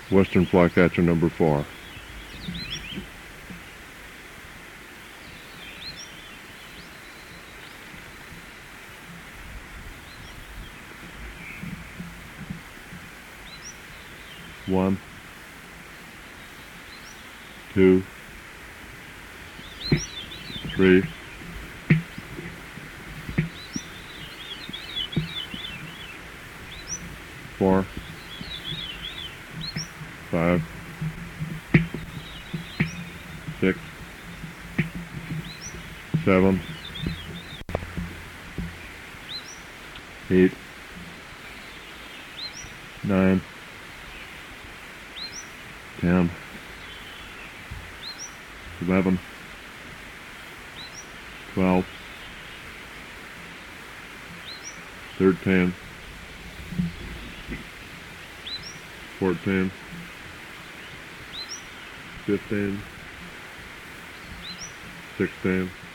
Western flycatcher number 4. One, two, three, four, 5, 6, 7, 8, 9, 10, 11, 12, 13, 14, 15, 16,